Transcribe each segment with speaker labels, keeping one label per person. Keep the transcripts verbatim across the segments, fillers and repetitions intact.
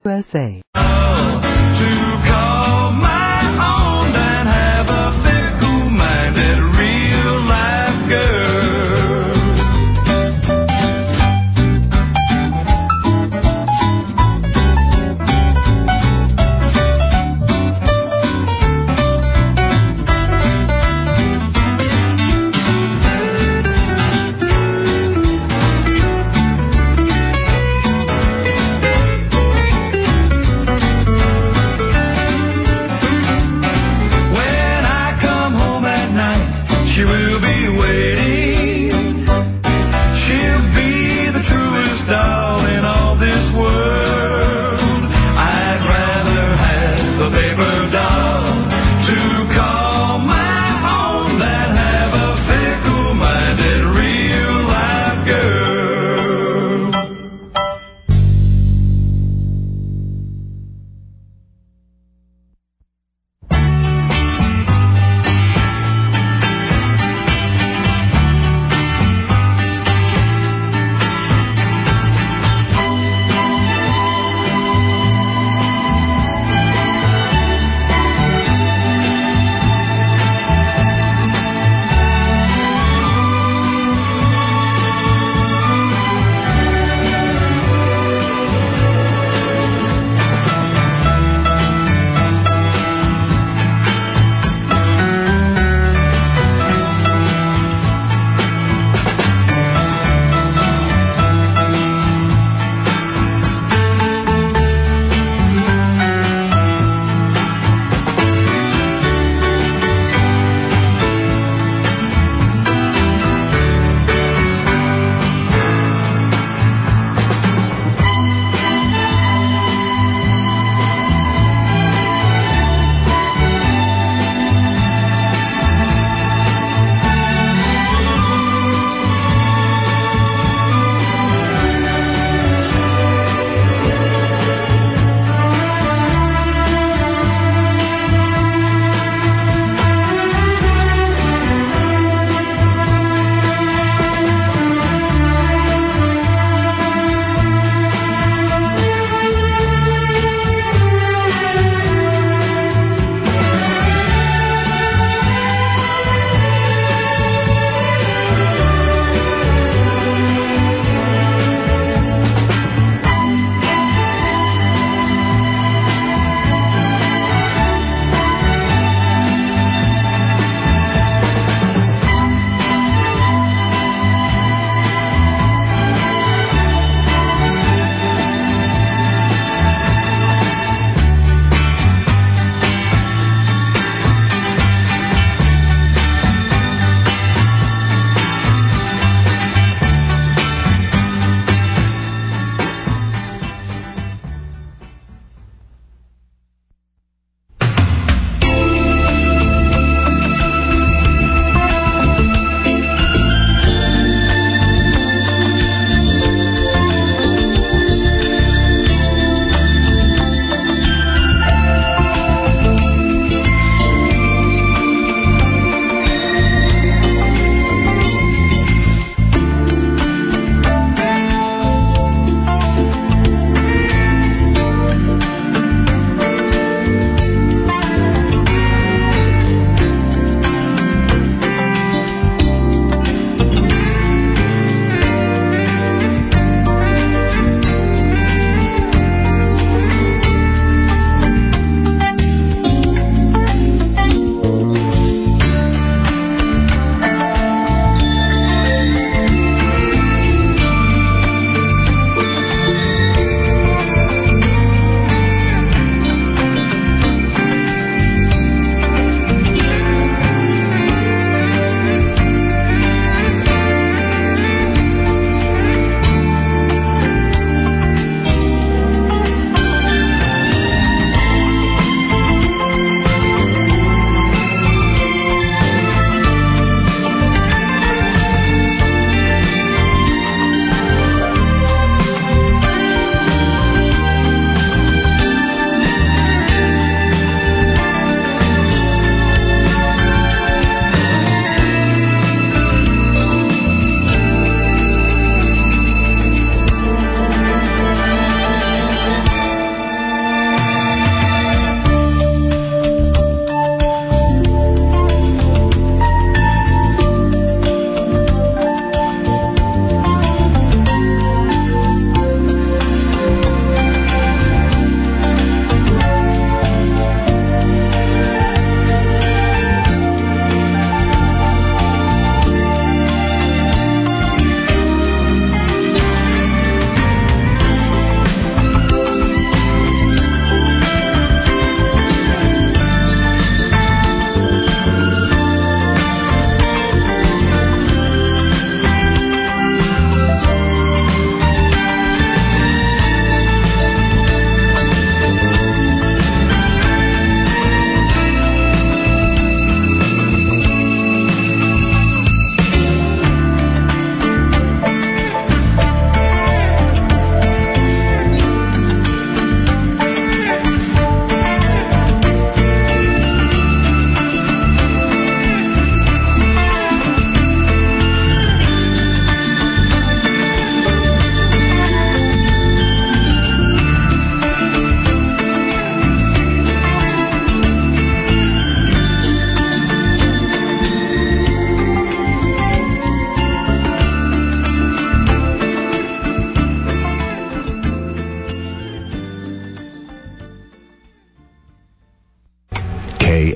Speaker 1: U S A.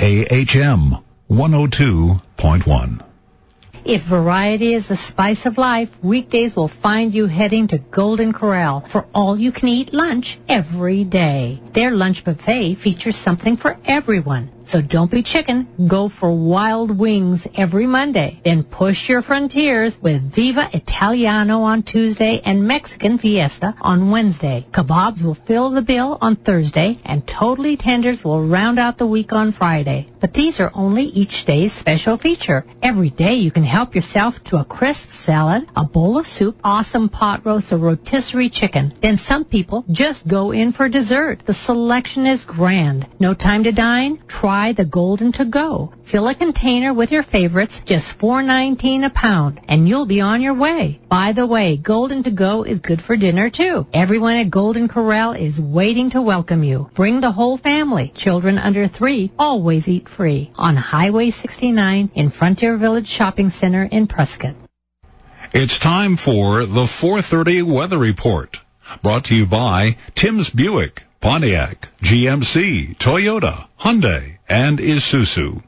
Speaker 1: A H M one oh two point one.
Speaker 2: If variety is the spice of life, weekdays will find you heading to Golden Corral for all-you-can-eat lunch every day. Their lunch buffet features something for everyone. So don't be chicken. Go for wild wings every Monday. Then push your frontiers with Viva Italiano on Tuesday and Mexican Fiesta on Wednesday. Kebabs will fill the bill on Thursday, and Totally Tenders will round out the week on Friday. But these are only each day's special feature. Every day you can help yourself to a crisp salad, a bowl of soup, awesome pot roast, or rotisserie chicken. Then some people just go in for dessert. The selection is grand. No time to dine? Try the Golden To Go. Fill a container with your favorites, just four nineteen a pound, and you'll be on your way. By the way, Golden To Go is good for dinner, too. Everyone at Golden Corral is waiting to welcome you. Bring the whole family. Children under three always eat free. On Highway sixty-nine in Frontier Village Shopping Center in Prescott.
Speaker 1: It's time for the four thirty Weather Report, brought to you by Tim's Buick, Pontiac, G M C, Toyota, Hyundai, and Isuzu.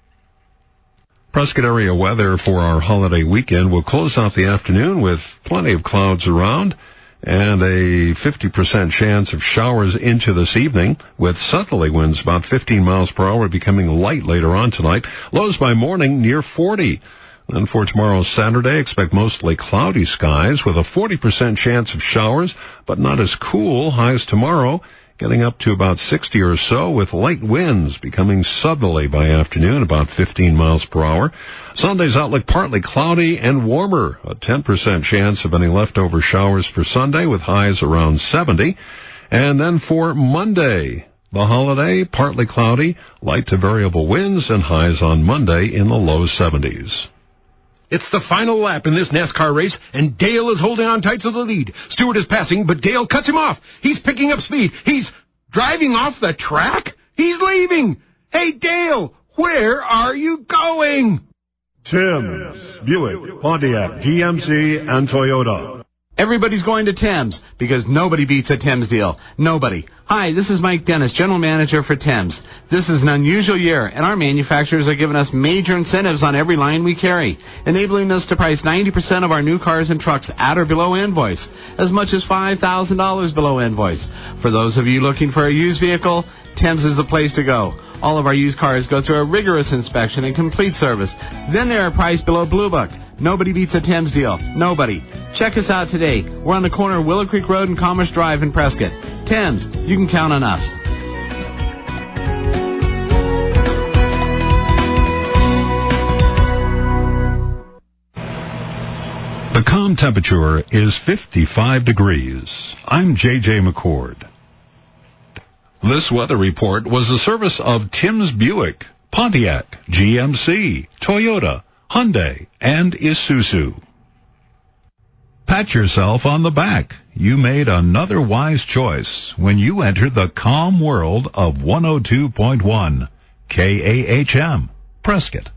Speaker 1: Prescott area weather for our holiday weekend will close out the afternoon with plenty of clouds around and a fifty percent chance of showers into this evening, with southerly winds about fifteen miles per hour becoming light later on tonight. Lows by morning near forty. Then for tomorrow, Saturday, expect mostly cloudy skies with a forty percent chance of showers, but not as cool. Highs tomorrow getting up to about sixty or so, with light winds becoming southerly by afternoon, about fifteen miles per hour. Sunday's outlook partly cloudy and warmer, a ten percent chance of any leftover showers for Sunday, with highs around seventy. And then for Monday, the holiday, partly cloudy, light to variable winds, and highs on Monday in the low seventies.
Speaker 3: It's the final lap in this NASCAR race, and Dale is holding on tight to the lead. Stewart is passing, but Dale cuts him off. He's picking up speed. He's driving off the track? He's leaving. Hey, Dale, where are you going?
Speaker 4: Tim's, Buick, Pontiac, G M C, and Toyota.
Speaker 5: Everybody's going to Tim's because nobody beats a Tim's deal. Nobody. Hi, this is Mike Dennis, General Manager for Tim's. This is an unusual year, and our manufacturers are giving us major incentives on every line we carry, enabling us to price ninety percent of our new cars and trucks at or below invoice, as much as five thousand dollars below invoice. For those of you looking for a used vehicle, Tim's is the place to go. All of our used cars go through a rigorous inspection and complete service. Then they are priced below Blue Book. Nobody beats a Tim's deal. Nobody. Check us out today. We're on the corner of Willow Creek Road and Commerce Drive in Prescott. Tim's, you can count on us.
Speaker 1: The calm temperature is fifty-five degrees. I'm J J McCord. This weather report was the service of Tim's Buick, Pontiac, G M C, Toyota, Hyundai, and Isuzu. Pat yourself on the back. You made another wise choice when you entered the calm world of one oh two point one K A H M, Prescott.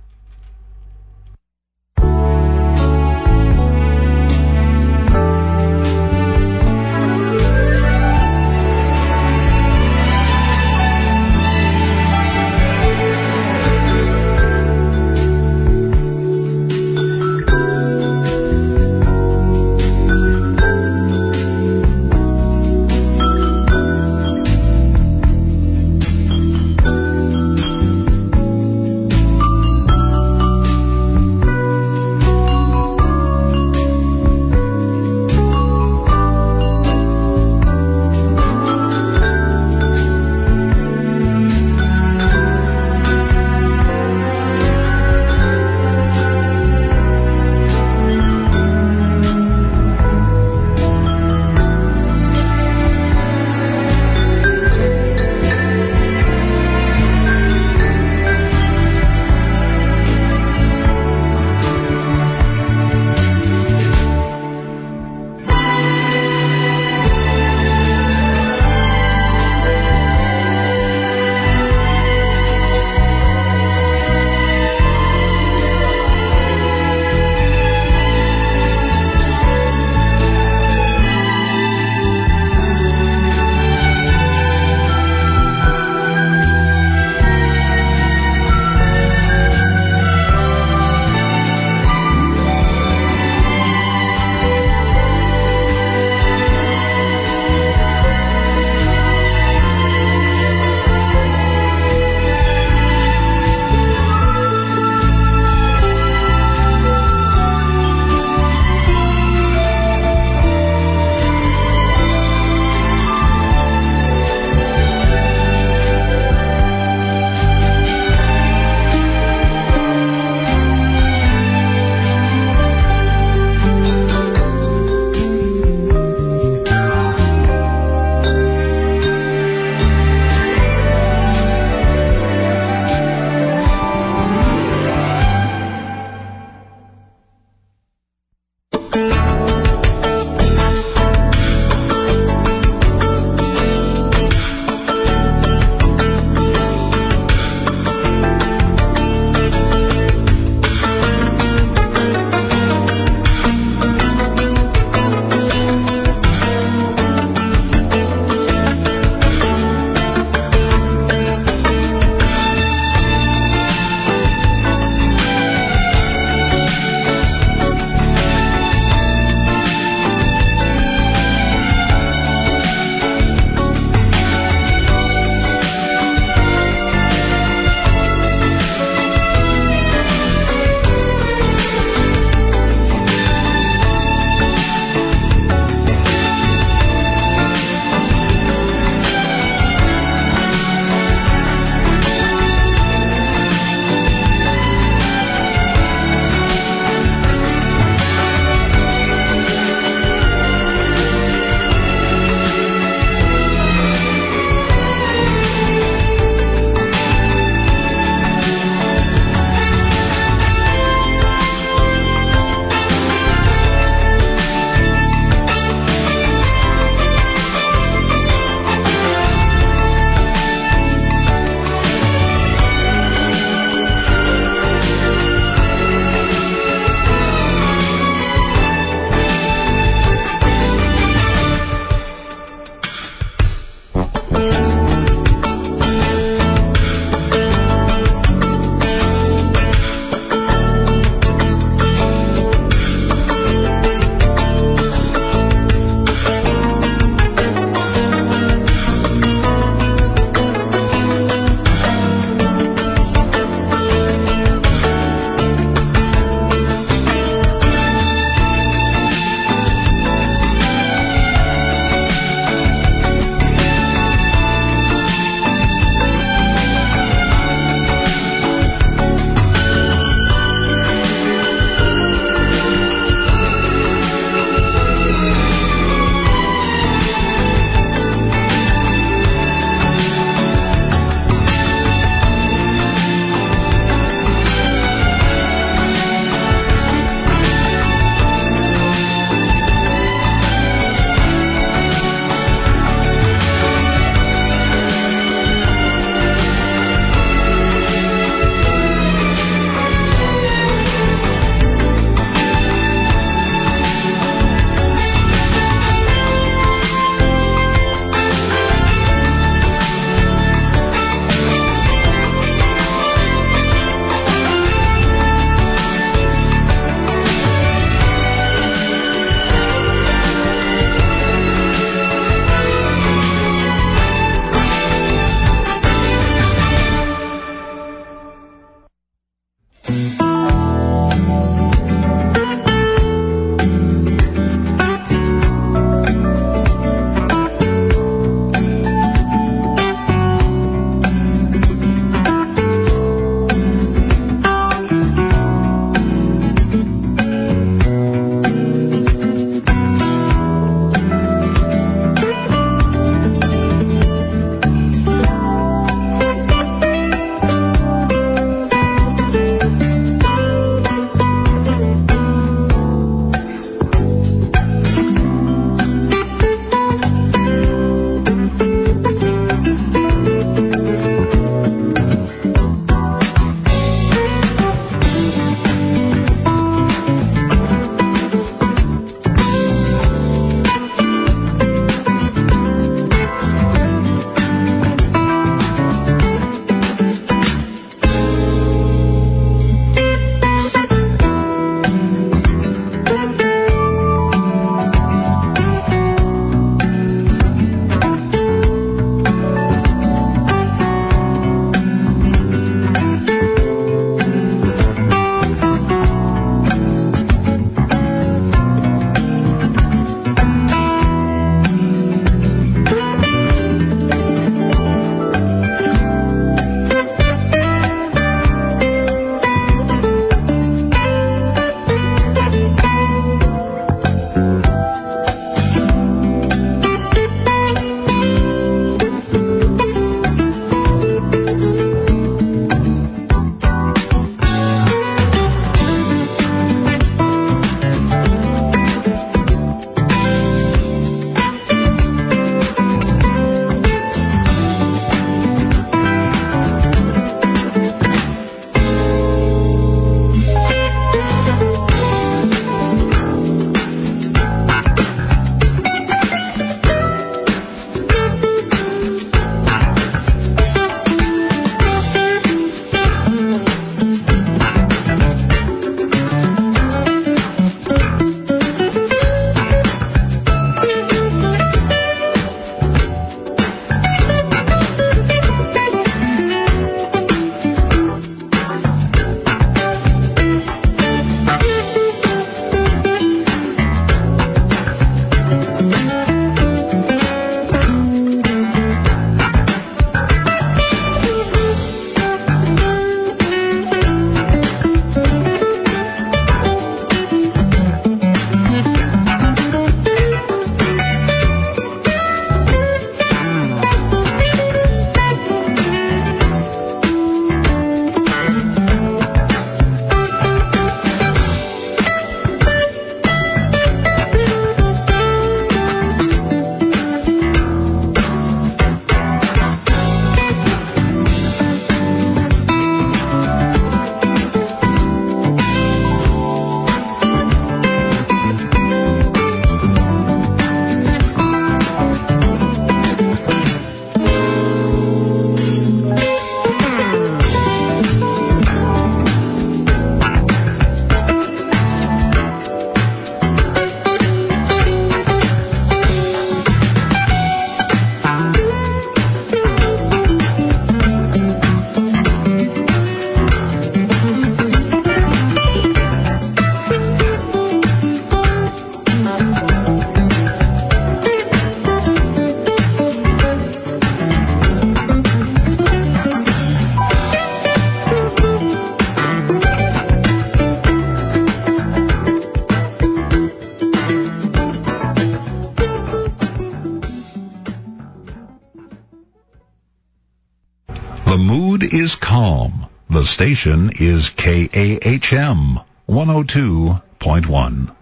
Speaker 6: The mood is calm. The station is K A H M one oh two point one.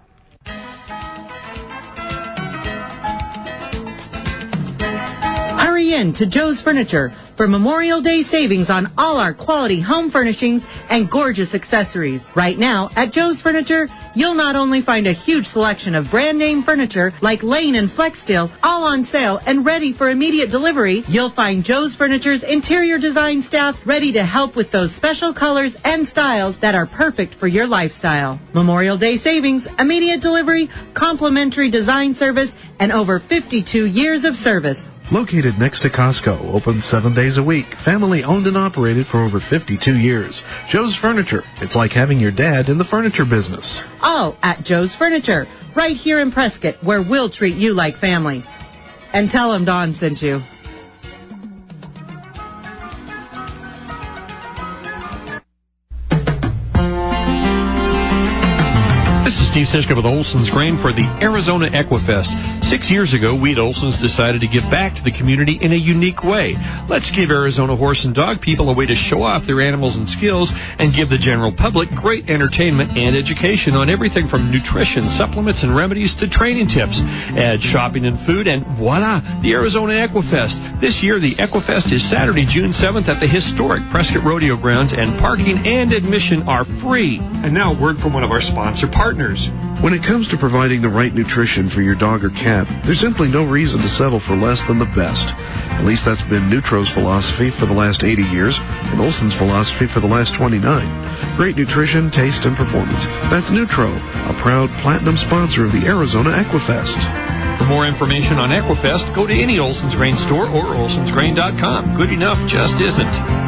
Speaker 7: Hurry in to Joe's Furniture for Memorial Day savings on all our quality home furnishings and gorgeous accessories. Right now, at Joe's Furniture, you'll not only find a huge selection of brand name furniture like Lane and Flexsteel, all on sale and ready for immediate delivery, you'll find Joe's Furniture's interior design staff ready to help with those special colors and styles that are perfect for your lifestyle. Memorial Day savings, immediate delivery, complimentary design service, and over fifty-two years of service.
Speaker 8: Located next to Costco, open seven days a week, family owned and operated for over fifty-two years. Joe's Furniture. It's like having your dad in the furniture business.
Speaker 7: All at Joe's Furniture, right here in Prescott, where we'll treat you like family. And tell them Dawn sent you.
Speaker 9: This is Steve Siska with Olson's Grain for the Arizona Equifest. Six years ago, we at Olson's decided to give back to the community in a unique way. Let's give Arizona horse and dog people a way to show off their animals and skills and give the general public great entertainment and education on everything from nutrition, supplements, and remedies to training tips. Add shopping and food, and voila, the Arizona Equifest. This year, the Equifest is Saturday, June seventh at the historic Prescott Rodeo Grounds, and parking and admission are free.
Speaker 10: And now, word from one of our sponsor partners.
Speaker 8: When it comes to providing the right nutrition for your dog or cat, there's simply no reason to settle for less than the best. At least that's been Nutro's philosophy for the last eighty years, and Olson's philosophy for the last twenty-nine. Great nutrition, taste, and performance. That's Nutro, a proud platinum sponsor of the Arizona Equifest.
Speaker 9: For more information on Equifest, go to any Olson's Grain store or olsons grain dot com. Good enough just isn't.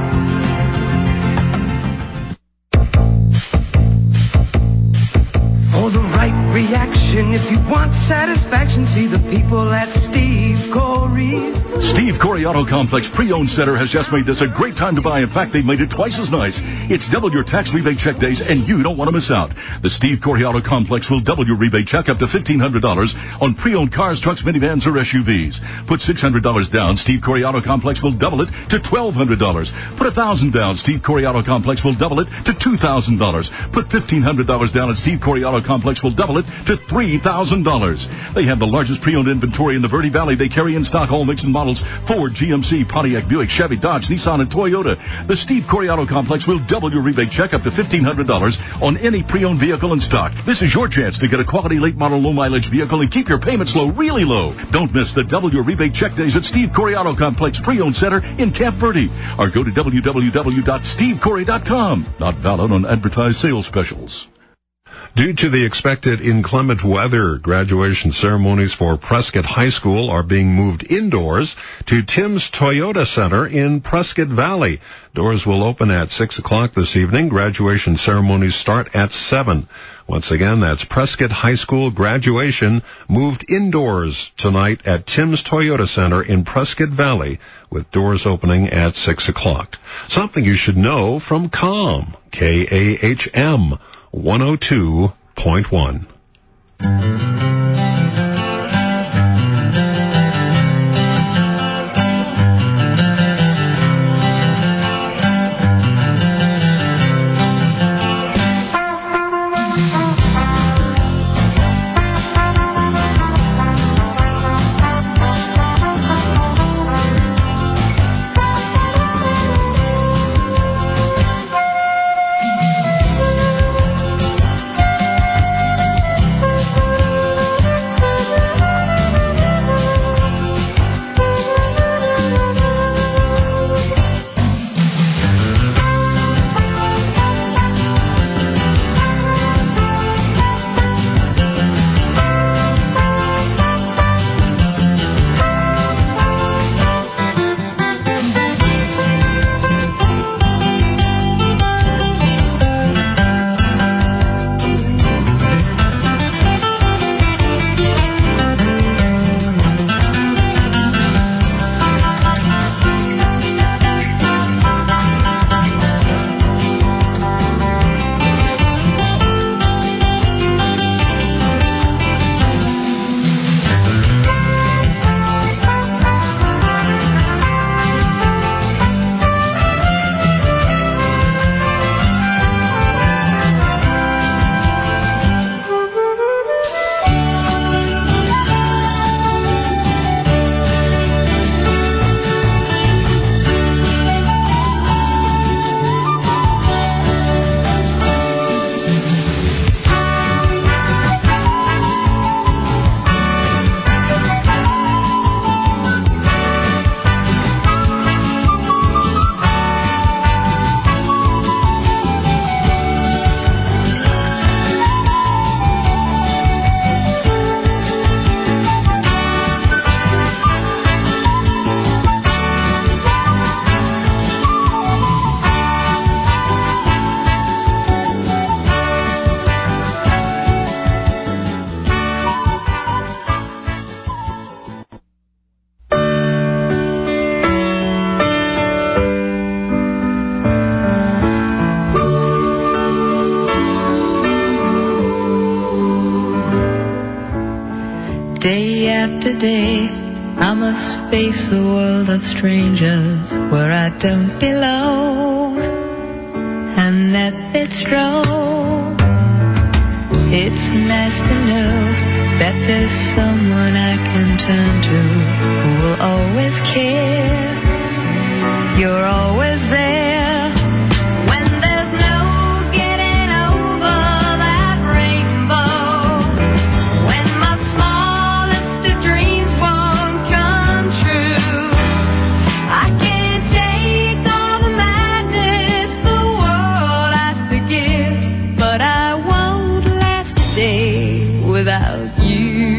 Speaker 11: Reaction. If you want satisfaction, see the people at Steve Corey's.
Speaker 12: Steve Corey Auto Complex Pre-Owned Center has just made this a great time to buy. In fact, they've made it twice as nice. It's double your tax rebate check days, and you don't want to miss out. The Steve Corey Auto Complex will double your rebate check up to fifteen hundred dollars on pre-owned cars, trucks, minivans, or S U Vs. Put six hundred dollars down, Steve Corey Auto Complex will double it to twelve hundred dollars. Put one thousand dollars down, Steve Corey Auto Complex will double it to two thousand dollars. Put fifteen hundred dollars down, and Steve Corey Auto Complex will double it to three thousand dollars. They have the largest pre-owned inventory in the Verde Valley. They carry in stock all mix and models: Ford, G M C, Pontiac, Buick, Chevy, Dodge, Nissan, and Toyota. The Steve Corey Auto Complex will double your rebate check up to fifteen hundred dollars on any pre-owned vehicle in stock. This is your chance to get a quality late model low mileage vehicle and keep your payments low, really low. Don't miss the double your rebate check days at Steve Corey Auto Complex Pre-Owned Center in Camp Verde, or go to w w w dot steve corey dot com. Not valid on advertised sales specials.
Speaker 1: Due to the expected inclement weather, graduation ceremonies for Prescott High School are being moved indoors to Tim's Toyota Center in Prescott Valley. Doors will open at six o'clock this evening. Graduation ceremonies start at seven. Once again, that's Prescott High School graduation moved indoors tonight at Tim's Toyota Center in Prescott Valley, with doors opening at six o'clock. Something you should know from CALM, K A H M one oh two point one.
Speaker 13: day I must face a world of strangers where I don't belong, and that it's wrong. It's nice to know that there's someone I can turn to who will always care. You're always there when there's no getting over that rainbow. When my smallest of dreams won't come true, I can't take all the madness the world has to give, but I won't last a day without you.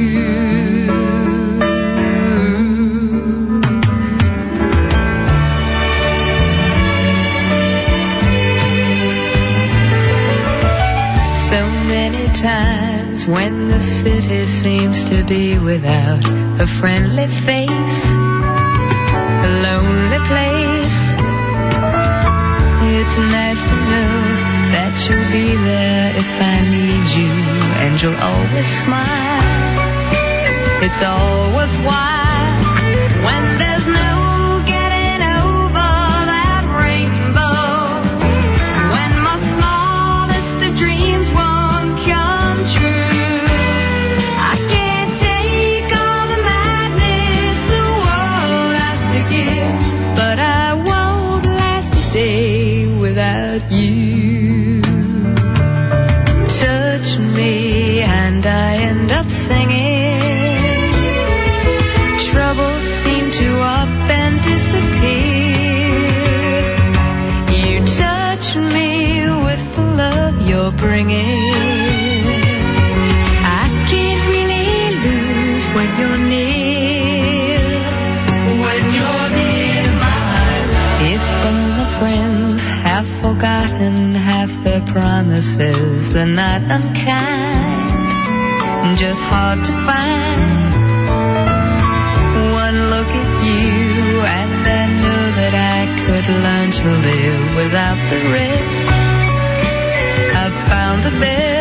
Speaker 13: Times when the city seems to be without a friendly face, a lonely place. It's nice to know that you'll be there if I need you, and you'll always smile. It's all worthwhile when there's no getting over that rainbow. When my smallest of dreams won't come true, I can't take all the madness the world has to give, but I won't last a day without you. Touch me and I end up singing. Troubles seem to up and disappear. You touch me with the love you're bringing. I can't really lose when you're near. When you're near, my love. If all my friends have forgotten half their promises, they're not unkind, just hard to find. One look at you and I know that I could learn to live without the risk. I've found the best.